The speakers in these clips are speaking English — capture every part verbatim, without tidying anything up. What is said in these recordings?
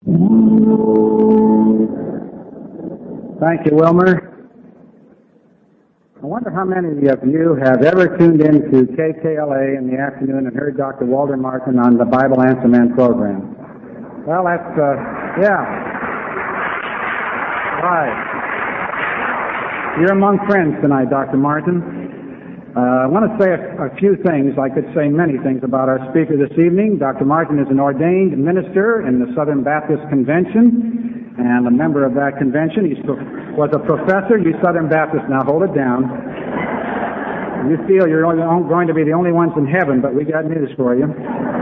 Thank you, Wilmer. I wonder how many of you have ever tuned into K K L A in the afternoon and heard Doctor Walter Martin on the Bible Answer Man program. Well, that's, uh, yeah. Right. You're among friends tonight, Doctor Martin. Uh, I want to say a, a few things. I could say many things about our speaker this evening. Doctor Martin is an ordained minister in the Southern Baptist Convention and a member of that convention. He was a professor. You Southern Baptists, now hold it down. You feel you're only, going to be the only ones in heaven, but we got news for you.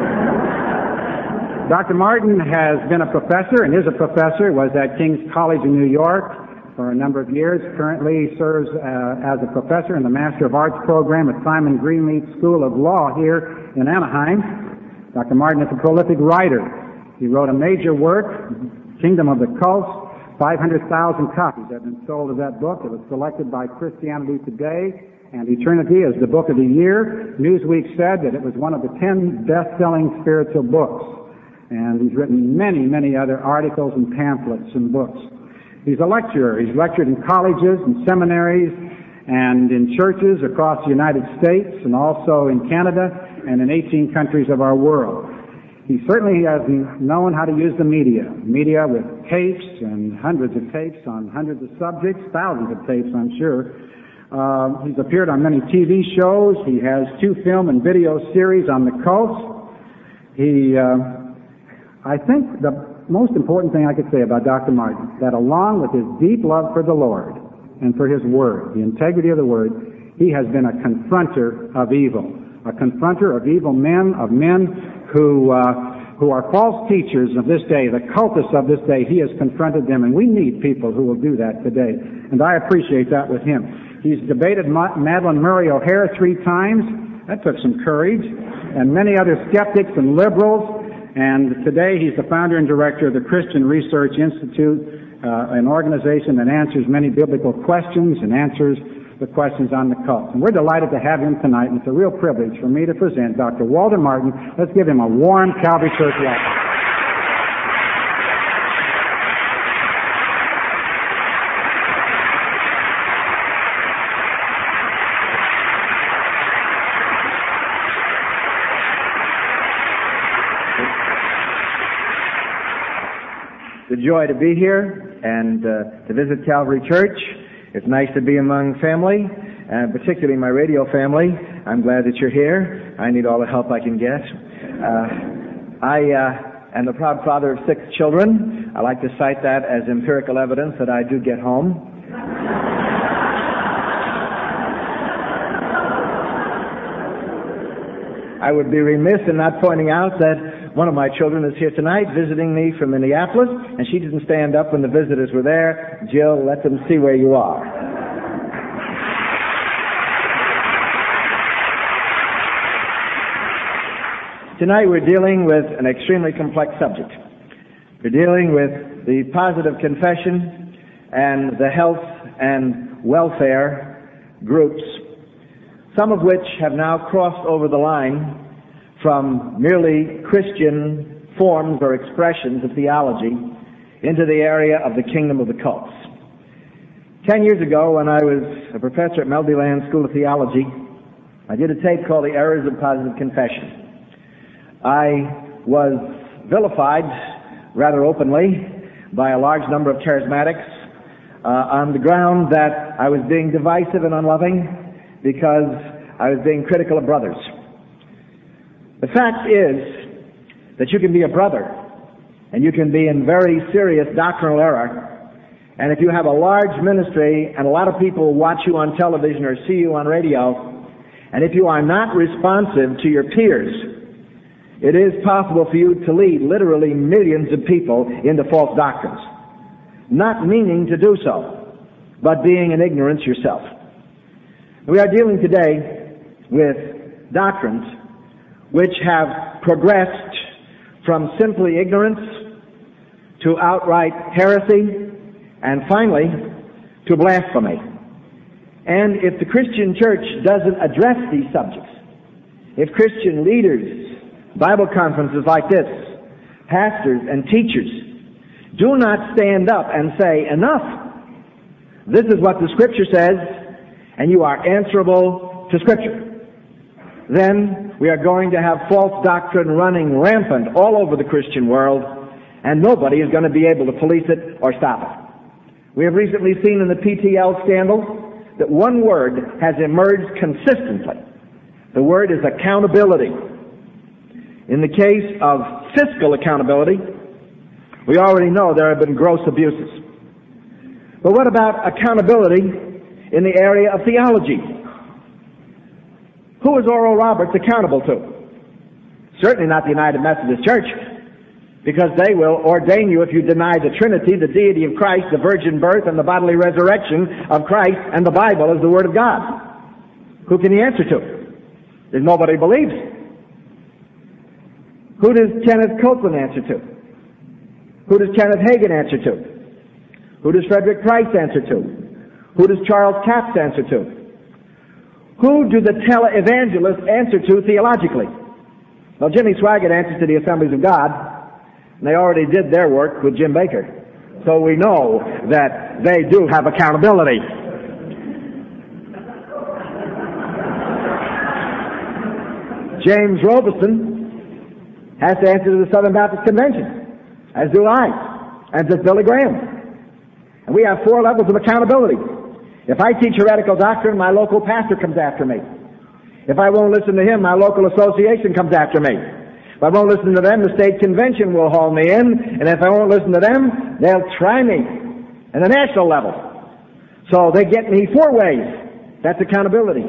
Doctor Martin has been a professor and is a professor, was at King's College in New York for a number of years, currently serves uh, as a professor in the Master of Arts program at Simon Greenleaf School of Law here in Anaheim. Doctor Martin is a prolific writer. He wrote a major work, Kingdom of the Cults. five hundred thousand copies have been sold of that book. It was selected by Christianity Today and Eternity as the book of the year. Newsweek said that it was one of the ten best-selling spiritual books. And he's written many, many other articles and pamphlets and books. He's a lecturer. He's lectured in colleges and seminaries and in churches across the United States and also in Canada and in eighteen countries of our world. He certainly has known how to use the media. Media with tapes and hundreds of tapes on hundreds of subjects, thousands of tapes, I'm sure. Uh, he's appeared on many T V shows. He has two film and video series on the cults. He, uh, I think the most important thing I could say about Doctor Martin, that along with his deep love for the Lord and for His Word, the integrity of the Word, he has been a confronter of evil, a confronter of evil men, of men who uh, who are false teachers of this day, the cultists of this day. He has confronted them, and we need people who will do that today, and I appreciate that with him. He's debated Ma- Madalyn Murray O'Hair three times. That took some courage, and many other skeptics and liberals. And today he's the founder and director of the Christian Research Institute, uh, an organization that answers many biblical questions and answers the questions on the cults. And we're delighted to have him tonight, and it's a real privilege for me to present Doctor Walter Martin. Let's give him a warm Calvary Church welcome. It's a joy to be here and uh, to visit Calvary Church. It's nice to be among family, and particularly my radio family. I'm glad that you're here. I need all the help I can get. Uh, I uh, am the proud father of six children. I like to cite that as empirical evidence that I do get home. I would be remiss in not pointing out that one of my children is here tonight visiting me from Minneapolis, and she didn't stand up when the visitors were there. Jill, let them see where you are. Tonight we're dealing with an extremely complex subject. We're dealing with the positive confession and the health and welfare groups, some of which have now crossed over the line from merely Christian forms or expressions of theology into the area of the kingdom of the cults. Ten years ago, when I was a professor at Melodyland School of Theology, I did a tape called The Errors of Positive Confession. I was vilified rather openly by a large number of charismatics uh, on the ground that I was being divisive and unloving because I was being critical of brothers. The fact is that you can be a brother, and you can be in very serious doctrinal error, and if you have a large ministry and a lot of people watch you on television or see you on radio, and if you are not responsive to your peers, it is possible for you to lead literally millions of people into false doctrines, not meaning to do so, but being in ignorance yourself. We are dealing today with doctrines which have progressed from simply ignorance to outright heresy and finally to blasphemy. And if the Christian church doesn't address these subjects, if Christian leaders, Bible conferences like this, pastors and teachers do not stand up and say, enough. This is what the Scripture says, and you are answerable to Scripture. Then we are going to have false doctrine running rampant all over the Christian world, and nobody is going to be able to police it or stop it. We have recently seen in the P T L scandal that one word has emerged consistently. The word is accountability. In the case of fiscal accountability, we already know there have been gross abuses. But what about accountability in the area of theology? Who is Oral Roberts accountable to? Certainly not the United Methodist Church, because they will ordain you if you deny the Trinity, the deity of Christ, the virgin birth, and the bodily resurrection of Christ, and the Bible as the Word of God. Who can he answer to? There's nobody believes. Who does Kenneth Copeland answer to? Who does Kenneth Hagin answer to? Who does Frederick Price answer to? Who does Charles Capps answer to? Who do the televangelists answer to theologically? Well, Jimmy Swaggart answers to the Assemblies of God, and they already did their work with Jim Baker. So we know that they do have accountability. James Robeson has to answer to the Southern Baptist Convention, as do I, and does Billy Graham. And we have four levels of accountability. If I teach heretical doctrine, my local pastor comes after me. If I won't listen to him, my local association comes after me. If I won't listen to them, the state convention will haul me in, and if I won't listen to them, they'll try me at the national level. So they get me four ways. That's accountability.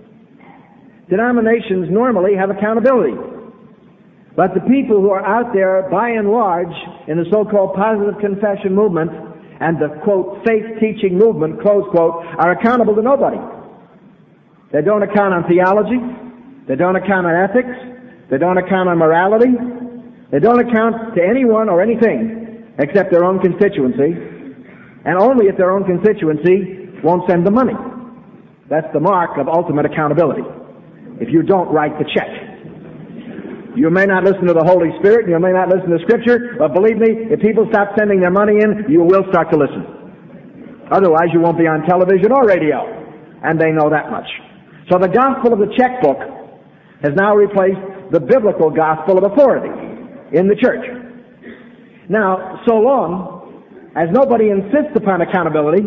Denominations normally have accountability. But the people who are out there, by and large, in the so-called positive confession movement and the, quote, faith-teaching movement, close quote, are accountable to nobody. They don't account on theology. They don't account on ethics. They don't account on morality. They don't account to anyone or anything except their own constituency, and only if their own constituency won't send the money. That's the mark of ultimate accountability. If you don't write the check. You may not listen to the Holy Spirit, you may not listen to Scripture, but believe me, if people stop sending their money in, you will start to listen. Otherwise, you won't be on television or radio, and they know that much. So the gospel of the checkbook has now replaced the biblical gospel of authority in the church. Now, so long as nobody insists upon accountability,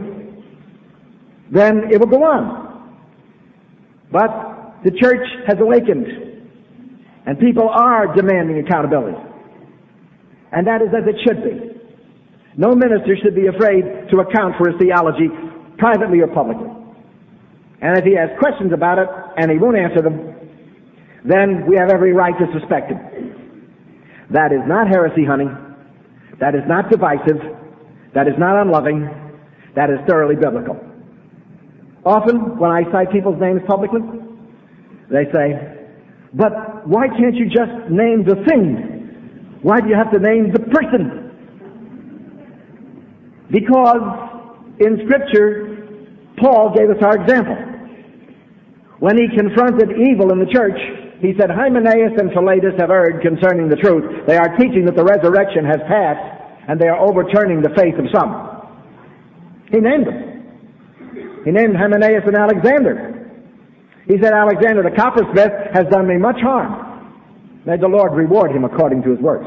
then it will go on. But the church has awakened, and people are demanding accountability. And that is as it should be. No minister should be afraid to account for his theology, privately or publicly. And if he has questions about it, and he won't answer them, then we have every right to suspect him. That is not heresy hunting. That is not divisive. That is not unloving. That is thoroughly biblical. Often, when I cite people's names publicly, they say, but why can't you just name the thing? Why do you have to name the person? Because in Scripture, Paul gave us our example. When he confronted evil in the church, he said, Hymenaeus and Philetus have erred concerning the truth. They are teaching that the resurrection has passed, and they are overturning the faith of some. He named them. He named Hymenaeus and Alexander. He said, Alexander the coppersmith has done me much harm. May the Lord reward him according to his works.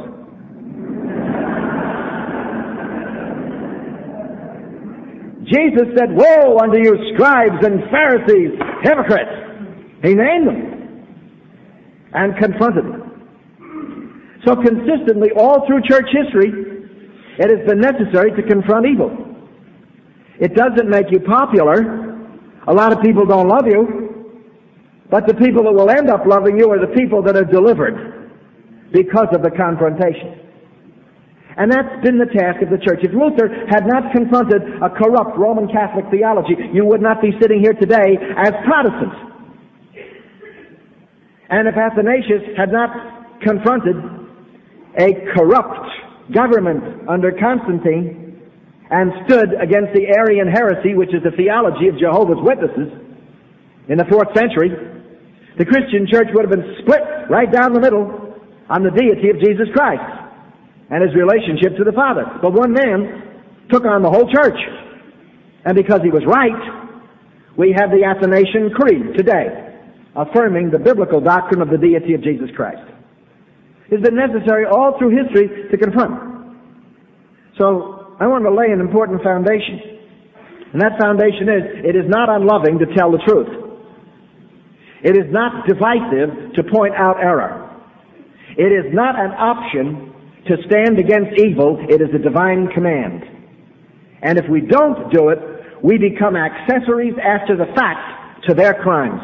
Jesus said, woe unto you, scribes and Pharisees, hypocrites. He named them and confronted them. So consistently, all through church history, it has been necessary to confront evil. It doesn't make you popular. A lot of people don't love you. But the people that will end up loving you are the people that are delivered because of the confrontation. And that's been the task of the church. If Luther had not confronted a corrupt Roman Catholic theology, you would not be sitting here today as Protestants. And if Athanasius had not confronted a corrupt government under Constantine and stood against the Arian heresy, which is the theology of Jehovah's Witnesses, in the fourth century, the Christian church would have been split right down the middle on the deity of Jesus Christ. and his relationship to the Father. But one man took on the whole church. And because he was right, we have the Athanasian Creed today, affirming the biblical doctrine of the deity of Jesus Christ. It's been necessary all through history to confront. So I want to lay an important foundation. And that foundation is, it is not unloving to tell the truth. It is not divisive to point out error. It is not an option to stand against evil. It is a divine command. And if we don't do it, we become accessories after the fact to their crimes.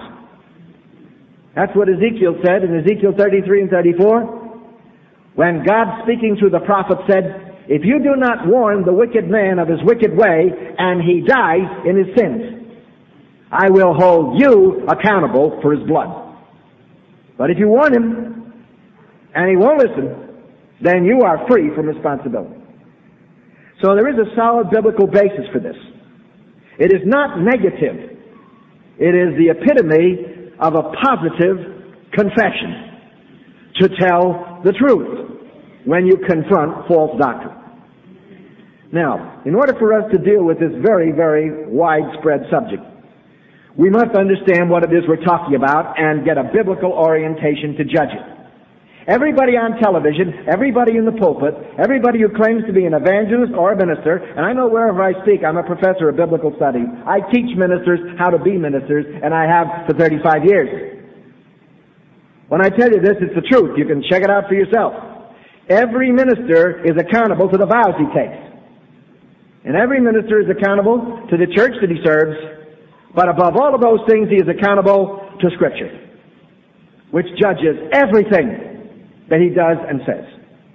That's what Ezekiel said in Ezekiel thirty-three and thirty-four, when God, speaking through the prophet, said, if you do not warn the wicked man of his wicked way, and he dies in his sins, I will hold you accountable for his blood. But if you warn him, and he won't listen, then you are free from responsibility. So there is a solid biblical basis for this. It is not negative. It is the epitome of a positive confession to tell the truth when you confront false doctrine. Now, in order for us to deal with this very, very widespread subject, we must understand what it is we're talking about and get a biblical orientation to judge it. Everybody on television, everybody in the pulpit, everybody who claims to be an evangelist or a minister, and I know wherever I speak, I'm a professor of biblical studies. I teach ministers how to be ministers, and I have for thirty-five years. When I tell you this, it's the truth. You can check it out for yourself. Every minister is accountable to the vows he takes. And every minister is accountable to the church that he serves, but above all of those things, he is accountable to Scripture, which judges everything that he does and says.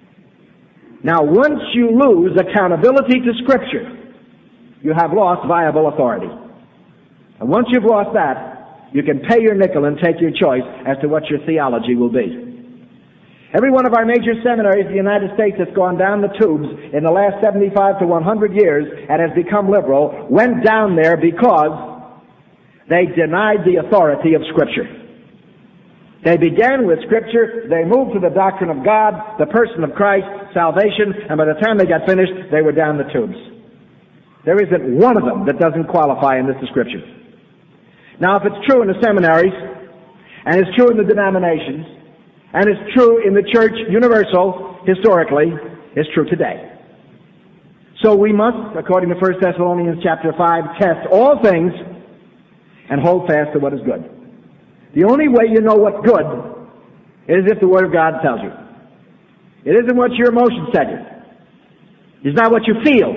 Now, once you lose accountability to Scripture, you have lost viable authority. And once you've lost that, you can pay your nickel and take your choice as to what your theology will be. Every one of our major seminaries in the United States that's gone down the tubes in the last seventy-five to one hundred years and has become liberal went down there because they denied the authority of Scripture. They began with Scripture, they moved to the doctrine of God, the person of Christ, salvation, and by the time they got finished, they were down the tubes. There isn't one of them that doesn't qualify in this description. Now, if it's true in the seminaries, and it's true in the denominations, and it's true in the church universal, historically, it's true today. So we must, according to First Thessalonians chapter five, test all things and hold fast to what is good. The only way you know what's good is if the Word of God tells you. It isn't what your emotions tell you. It's not what you feel.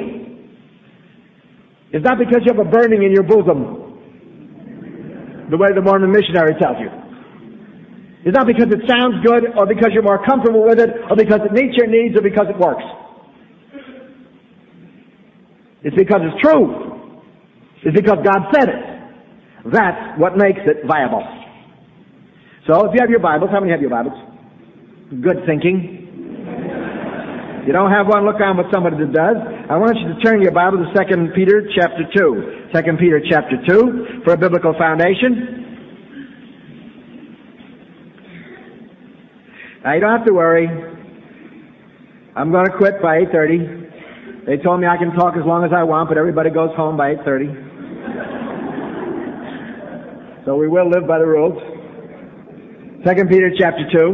It's not because you have a burning in your bosom, the way the Mormon missionary tells you. It's not because it sounds good, or because you're more comfortable with it, or because it meets your needs, or because it works. It's because it's true. It's because God said it. That's what makes it viable. So, if you have your Bibles, how many have your Bibles? Good thinking. If you don't have one, look on with somebody that does. I want you to turn your Bible to Second Peter chapter two. Second Peter chapter two for a biblical foundation. Now, you don't have to worry. I'm going to quit by eight thirty. They told me I can talk as long as I want, but everybody goes home by eight thirty. So we will live by the rules. Second Peter chapter two.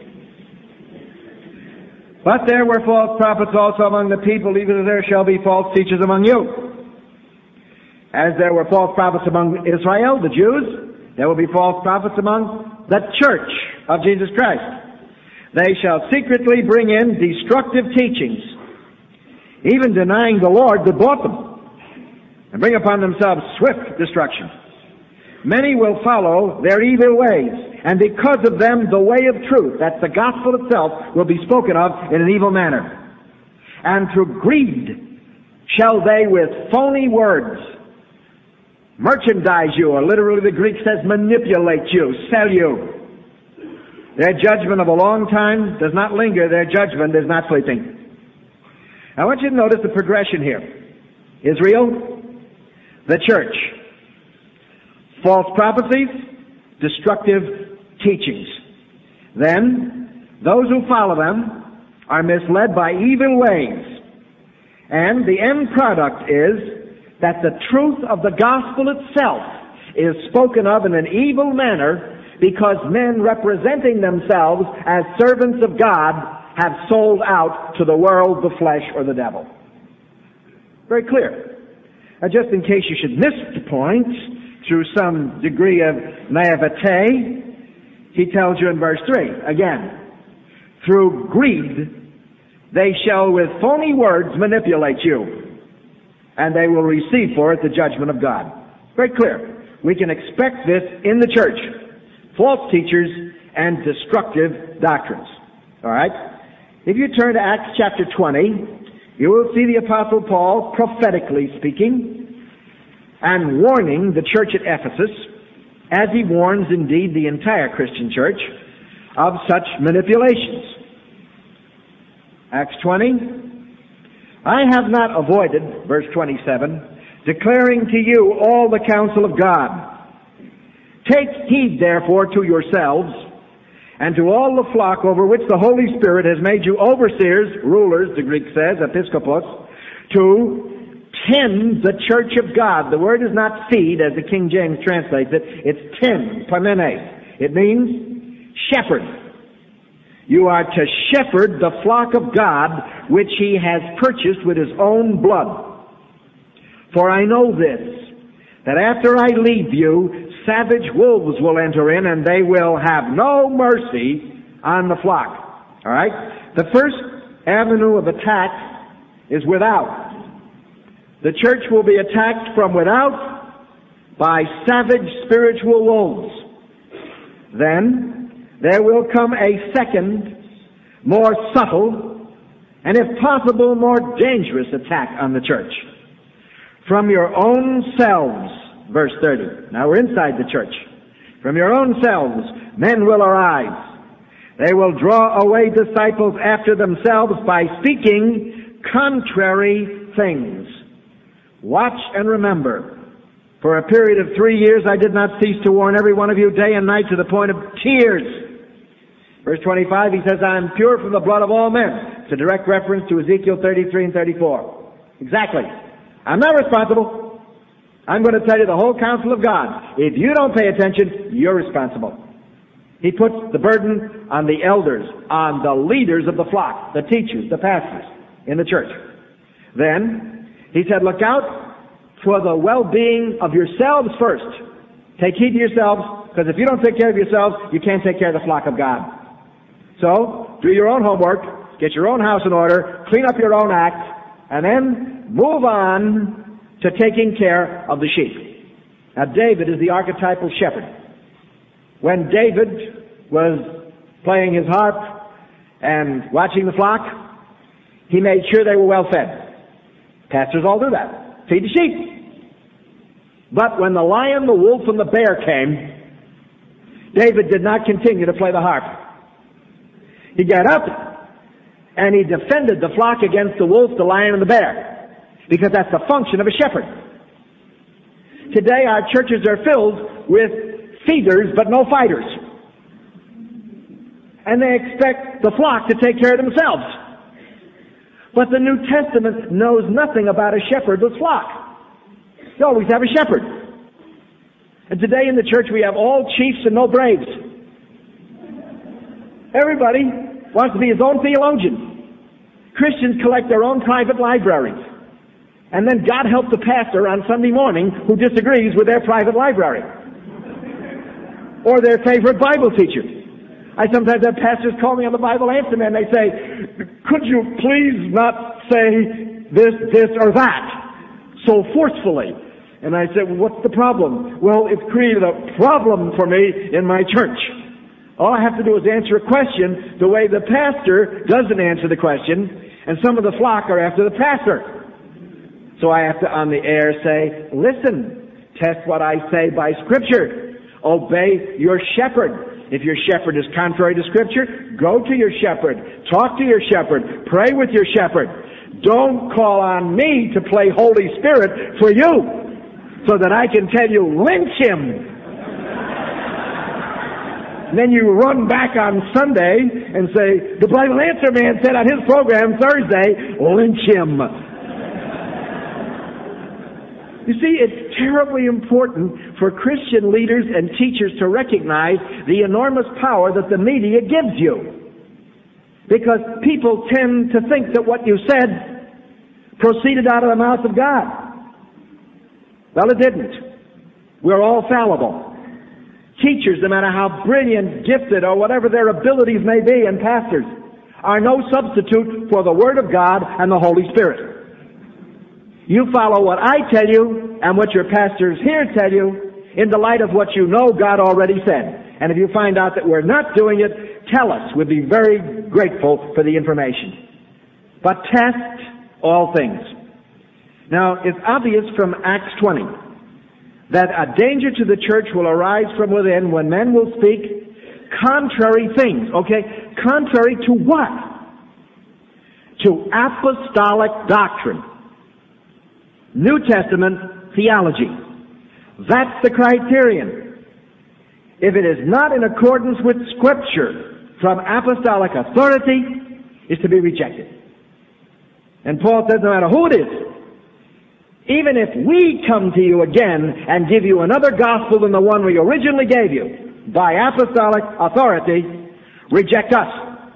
But there were false prophets also among the people, even as there shall be false teachers among you. As there were false prophets among Israel, the Jews, there will be false prophets among the church of Jesus Christ. They shall secretly bring in destructive teachings, even denying the Lord that bought them, and bring upon themselves swift destruction. Many will follow their evil ways, and because of them the way of truth, that's the gospel itself, will be spoken of in an evil manner. And through greed shall they with phony words merchandise you, or literally the Greek says manipulate you, sell you. Their judgment of a long time does not linger, their judgment is not sleeping. I want you to notice the progression here. Israel, the church, false prophecies, destructive teachings. Then, those who follow them, are misled by evil ways. And the end product is that the truth of the gospel itself is spoken of in an evil manner because men representing themselves as servants of God have sold out to the world, the flesh, or the devil. Very clear. Now, just in case you should miss the point through some degree of naivete, he tells you in verse three, again, through greed they shall with phony words manipulate you, and they will receive for it the judgment of God. Very clear. We can expect this in the church. False teachers and destructive doctrines. All right? If you turn to Acts chapter twenty, you will see the Apostle Paul prophetically speaking and warning the church at Ephesus, as he warns indeed the entire Christian church, of such manipulations. Acts twenty, I have not avoided, verse twenty-seven, declaring to you all the counsel of God. Take heed, therefore, to yourselves and to all the flock over which the Holy Spirit has made you overseers, rulers, the Greek says, episkopos, to tend the church of God. The word is not feed, as the King James translates it. It's tend, paimenes. It means shepherd. You are to shepherd the flock of God, which he has purchased with his own blood. For I know this, that after I leave you, savage wolves will enter in, and they will have no mercy on the flock. All right? The first avenue of attack is without. The church will be attacked from without by savage spiritual wolves. Then there will come a second, more subtle, and if possible, more dangerous attack on the church. From your own selves, verse thirty. Now we're inside the church. From your own selves, men will arise. They will draw away disciples after themselves by speaking contrary things. Watch and remember. For a period of three years I did not cease to warn every one of you day and night to the point of tears. Verse twenty-five, he says, I am pure from the blood of all men. It's a direct reference to Ezekiel thirty-three and thirty-four. Exactly. I'm not responsible. I'm going to tell you the whole counsel of God. If you don't pay attention, you're responsible. He puts the burden on the elders, on the leaders of the flock, the teachers, the pastors in the church. Then, he said, look out for the well-being of yourselves first. Take heed to yourselves, because if you don't take care of yourselves, you can't take care of the flock of God. So, do your own homework, get your own house in order, clean up your own act, and then move on to taking care of the sheep. Now, David is the archetypal shepherd. When David was playing his harp and watching the flock, he made sure they were well fed. Pastors all do that. Feed the sheep. But when the lion, the wolf, and the bear came, David did not continue to play the harp. He got up and he defended the flock against the wolf, the lion, and the bear, because that's the function of a shepherd. Today our churches are filled with feeders but no fighters. And they expect the flock to take care of themselves. But the New Testament knows nothing about a shepherdless flock. You always have a shepherd. And today in the church we have all chiefs and no braves. Everybody wants to be his own theologian. Christians collect their own private libraries. And then God help the pastor on Sunday morning who disagrees with their private library. Or their favorite Bible teacher. I sometimes have pastors call me on the Bible Answer Man and they say, could you please not say this, this, or that so forcefully? And I said, well, what's the problem? Well, it's created a problem for me in my church. All I have to do is answer a question the way the pastor doesn't answer the question, and some of the flock are after the pastor. So I have to, on the air, say, listen, test what I say by Scripture. Obey your shepherd. If your shepherd is contrary to Scripture, go to your shepherd. Talk to your shepherd. Pray with your shepherd. Don't call on me to play Holy Spirit for you so that I can tell you, lynch him. And then you run back on Sunday and say, the Bible Answer Man said on his program Thursday, lynch him. You see, it's terribly important for Christian leaders and teachers to recognize the enormous power that the media gives you. Because people tend to think that what you said proceeded out of the mouth of God. Well, it didn't. We're all fallible. Teachers, no matter how brilliant, gifted, or whatever their abilities may be, and pastors, are no substitute for the Word of God and the Holy Spirit. You follow what I tell you and what your pastors here tell you in the light of what you know God already said. And if you find out that we're not doing it, tell us. We'll be very grateful for the information. But test all things. Now, it's obvious from Acts twenty that a danger to the church will arise from within when men will speak contrary things. Okay? Contrary to what? To apostolic doctrine. New Testament theology. That's the criterion. If it is not in accordance with Scripture from apostolic authority, it's to be rejected. And Paul says no matter who it is, even if we come to you again and give you another gospel than the one we originally gave you by apostolic authority, reject us.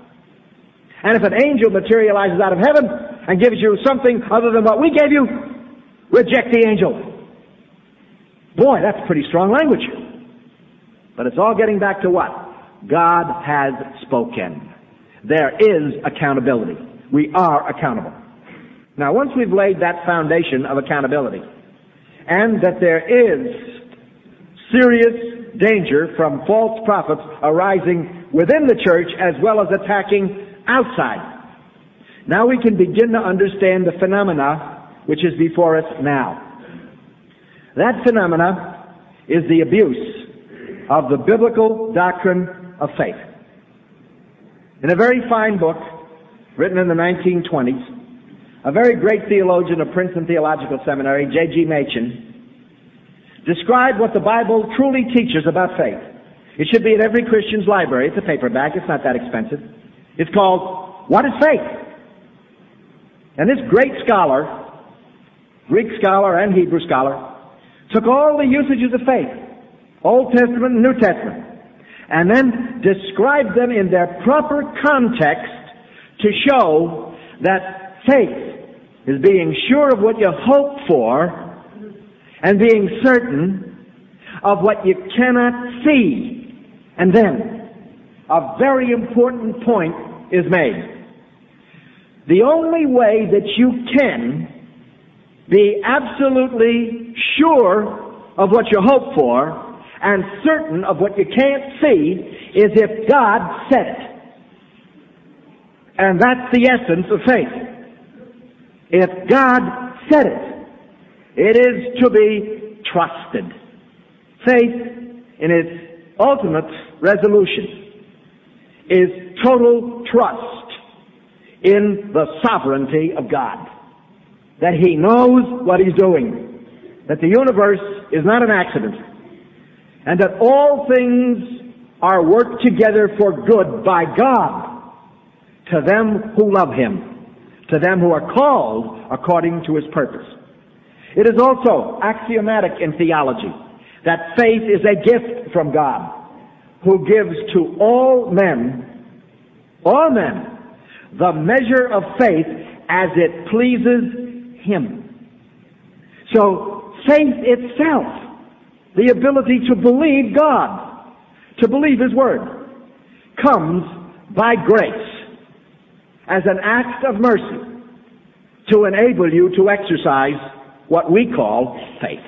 And if an angel materializes out of heaven and gives you something other than what we gave you, reject the angel. Boy, that's pretty strong language. But it's all getting back to what? God has spoken. There is accountability. We are accountable. Now, once we've laid that foundation of accountability, and that there is serious danger from false prophets arising within the church as well as attacking outside, now we can begin to understand the phenomena which is before us now. That phenomena is the abuse of the biblical doctrine of faith. In a very fine book written in the nineteen twenties, a very great theologian of Princeton Theological Seminary, J G Machen, described what the Bible truly teaches about faith. It should be in every Christian's library. It's a paperback. It's not that expensive. It's called, What is Faith? And this great scholar, Greek scholar and Hebrew scholar, took all the usages of faith, Old Testament and New Testament, and then described them in their proper context to show that faith is being sure of what you hope for and being certain of what you cannot see. And then a very important point is made. The only way that you can be absolutely sure of what you hope for and certain of what you can't see is if God said it. And that's the essence of faith. If God said it, it is to be trusted. Faith, in its ultimate resolution, is total trust in the sovereignty of God. That He knows what He's doing. That the universe is not an accident. And that all things are worked together for good by God to them who love Him, to them who are called according to His purpose. It is also axiomatic in theology that faith is a gift from God, who gives to all men, all men, the measure of faith as it pleases Him. So faith itself, the ability to believe God, to believe His Word, comes by grace as an act of mercy to enable you to exercise what we call faith.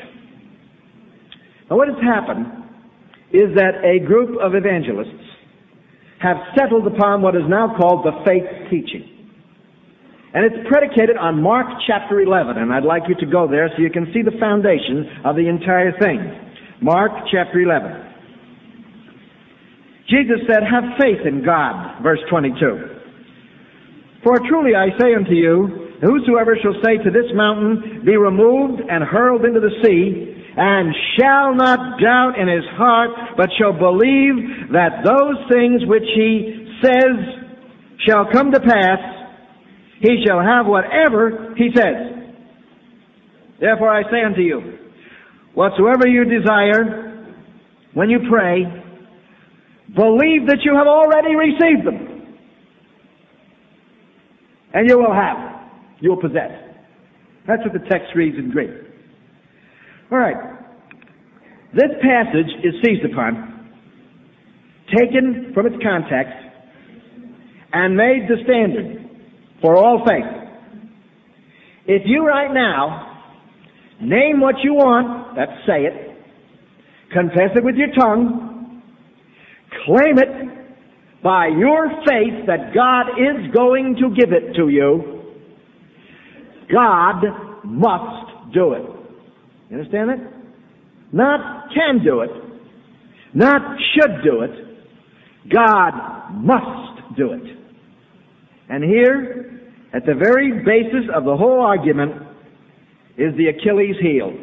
Now, what has happened is that a group of evangelists have settled upon what is now called the faith teaching. And it's predicated on Mark chapter eleven, and I'd like you to go there so you can see the foundation of the entire thing. Mark chapter eleven. Jesus said, "Have faith in God," verse twenty-two. "For truly I say unto you, whosoever shall say to this mountain, be removed and hurled into the sea, and shall not doubt in his heart, but shall believe that those things which he says shall come to pass, he shall have whatever he says. Therefore I say unto you, whatsoever you desire, when you pray, believe that you have already received them, and you will have, you will possess. That's what the text reads in Greek. All right. This passage is seized upon, taken from its context, and made the standard for all faith. If you right now name what you want, that's say it, confess it with your tongue, claim it by your faith that God is going to give it to you, God must do it. You understand that? Not can do it, not should do it, God must do it. And here, at the very basis of the whole argument, is the Achilles heel.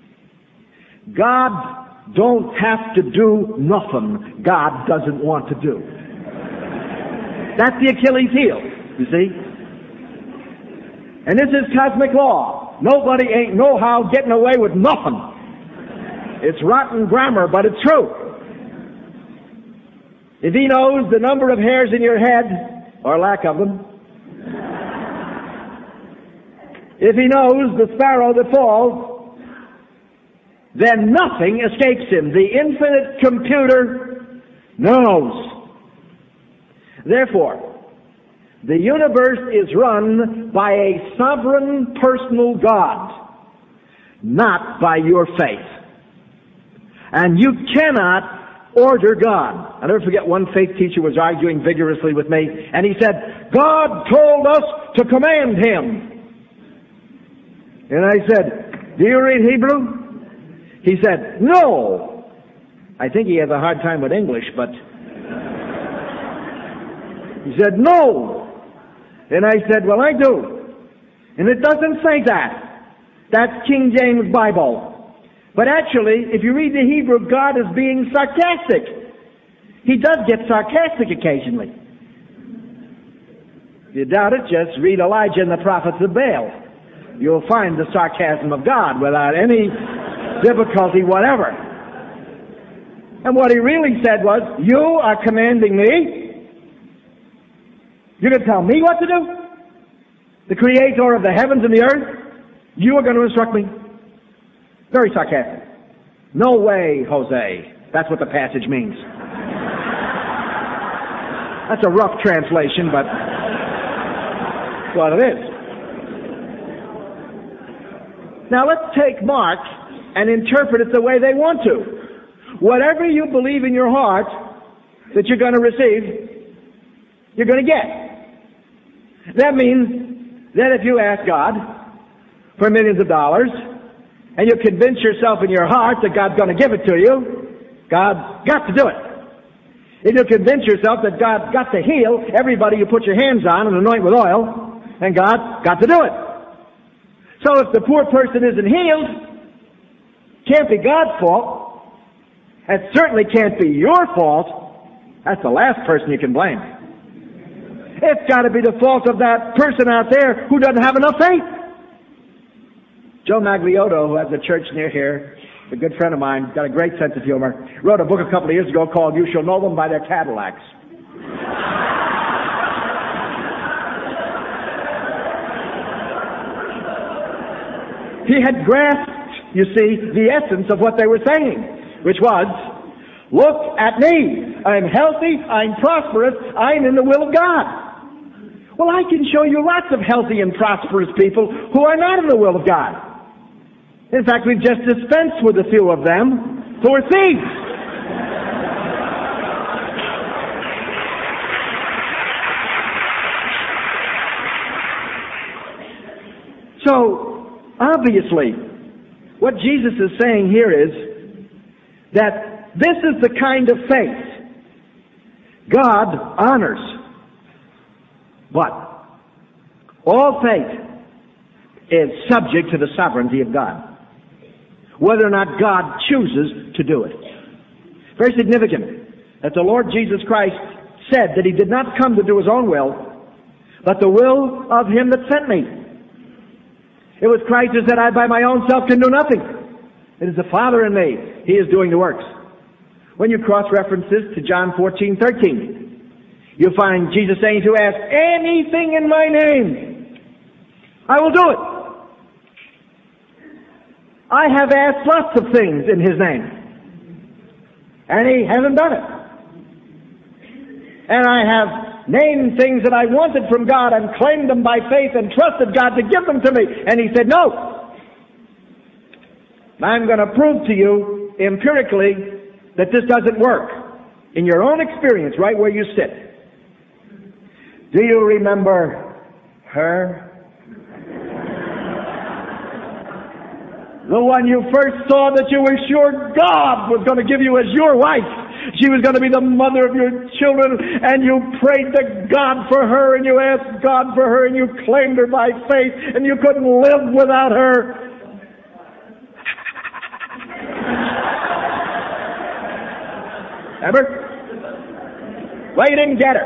God don't have to do nothing God doesn't want to do. That's the Achilles heel, you see. And this is cosmic law. Nobody ain't know how getting away with nothing. It's rotten grammar, but it's true. If he knows the number of hairs in your head, or lack of them, if he knows the sparrow that falls, then nothing escapes him. The infinite computer knows. Therefore, the universe is run by a sovereign personal God, not by your faith. And you cannot order God. I'll never forget one faith teacher was arguing vigorously with me, and he said, God told us to command him. And I said, do you read Hebrew? He said, no. I think he has a hard time with English, but he said, no. And I said, well, I do. And it doesn't say that. That's King James Bible. But actually, if you read the Hebrew, God is being sarcastic. He does get sarcastic occasionally. If you doubt it, just read Elijah and the prophets of Baal. You'll find the sarcasm of God without any difficulty whatever. And what he really said was, you are commanding me? You're going to tell me what to do? The creator of the heavens and the earth? You are going to instruct me? Very sarcastic. No way, Jose. That's what the passage means. That's a rough translation, but that's what it is. Now let's take Mark and interpret it the way they want to. Whatever you believe in your heart that you're going to receive, you're going to get. That means that if you ask God for millions of dollars, and you convince yourself in your heart that God's going to give it to you, God's got to do it. If you convince yourself that God's got to heal everybody you put your hands on and anoint with oil, then God's got to do it. So if the poor person isn't healed, can't be God's fault. It certainly can't be your fault. That's the last person you can blame. It's got to be the fault of that person out there who doesn't have enough faith. Joe Magliotto, who has a church near here, a good friend of mine, got a great sense of humor, wrote a book a couple of years ago called You Shall Know Them by Their Cadillacs. He had grasped, you see, the essence of what they were saying, which was, look at me. I'm healthy, I'm prosperous, I'm in the will of God. Well, I can show you lots of healthy and prosperous people who are not in the will of God. In fact, we've just dispensed with a few of them who are thieves. So, obviously, what Jesus is saying here is that this is the kind of faith God honors. But all faith is subject to the sovereignty of God. whether or not God chooses to do it. Very significant that the Lord Jesus Christ said that he did not come to do his own will, but the will of him that sent me. It was Christ who said, I by my own self can do nothing. It is the Father in me. He is doing the works. When you cross-reference this to John fourteen thirteen, you'll find Jesus saying to ask anything in my name, I will do it. I have asked lots of things in his name, and he hasn't done it. And I have named things that I wanted from God and claimed them by faith and trusted God to give them to me. And he said, no. I'm going to prove to you empirically that this doesn't work in your own experience right where you sit. Do you remember her? The one you first saw that you were sure God was going to give you as your wife. She was going to be the mother of your children, and you prayed to God for her, and you asked God for her, and you claimed her by faith, and you couldn't live without her. Remember? Well, you didn't get her.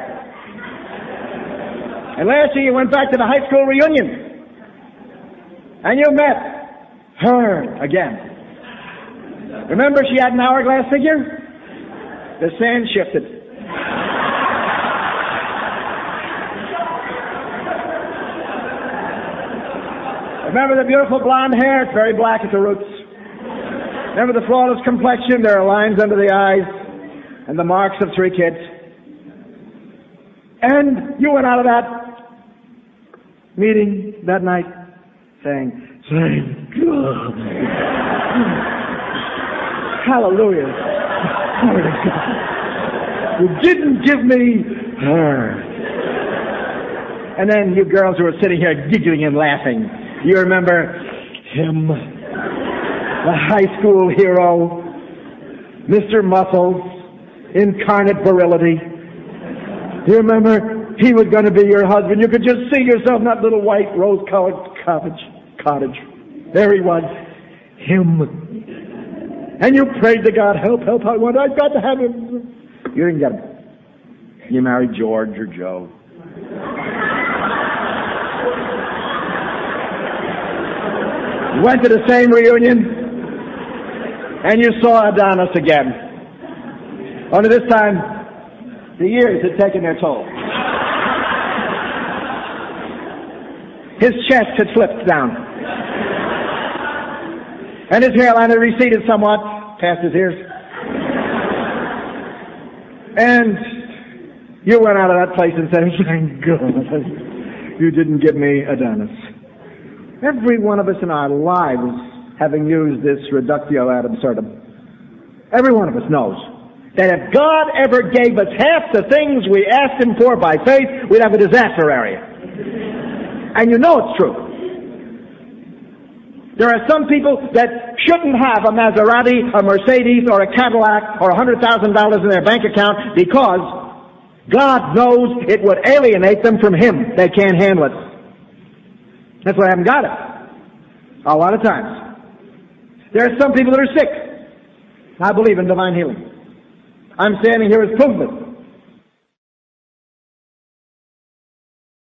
And last year you went back to the high school reunion, and you met her again. Remember she had an hourglass figure? The sand shifted. Remember the beautiful blonde hair? It's very black at the roots. Remember the flawless complexion? There are lines under the eyes and the marks of three kids. And you went out of that meeting that night saying, thank God. Hallelujah. You didn't give me her. And then you girls who were sitting here giggling and laughing, you remember him, the high school hero, Mister Muscles, incarnate virility. You remember he was going to be your husband. You could just see yourself in that little white rose-colored cottage. Cottage. There he was, him. And you prayed to God, help, help, I want, I've got to have him. You didn't get him. You married George or Joe. You went to the same reunion, and you saw Adonis again. Only this time, the years had taken their toll. His chest had slipped down. And his hairline had receded somewhat past his ears. And you went out of that place and said, thank God, you didn't give me Adonis. Every one of us in our lives, having used this reductio ad absurdum, every one of us knows that if God ever gave us half the things we asked him for by faith, we'd have a disaster area. And you know it's true. There are some people that shouldn't have a Maserati, a Mercedes, or a Cadillac, or one hundred thousand dollars in their bank account because God knows it would alienate them from him. They can't handle it. That's why I haven't got it. A lot of times. There are some people that are sick. I believe in divine healing. I'm standing here as proof of it.